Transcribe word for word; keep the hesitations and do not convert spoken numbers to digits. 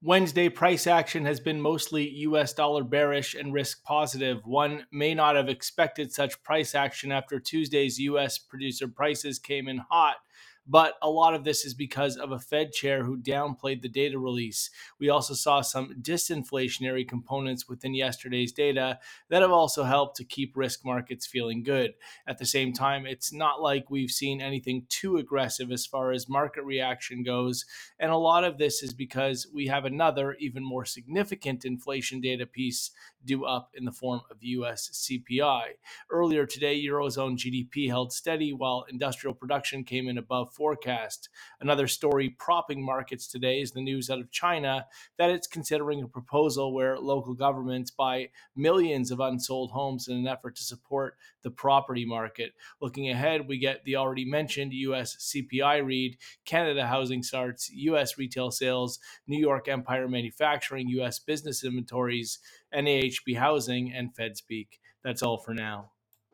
Wednesday price action has been mostly U S dollar bearish and risk positive. One may not have expected such price action after Tuesday's U S producer prices came in hot, but a lot of this is because of a Fed chair who downplayed the data release. We also saw some disinflationary components within yesterday's data that have also helped to keep risk markets feeling good. At the same time, it's not like we've seen anything too aggressive as far as market reaction goes. And a lot of this is because we have another, even more significant inflation data piece due up in the form of U S C P I. Earlier today, Eurozone G D P held steady while industrial production came in above forecast. Another story propping markets today is the news out of China that it's considering a proposal where local governments buy millions of unsold homes in an effort to support the property market. Looking ahead, we get the already mentioned U S C P I read, Canada housing starts, U S retail sales, New York Empire manufacturing, U S business inventories, N A H B housing, and Fed speak. That's all for now.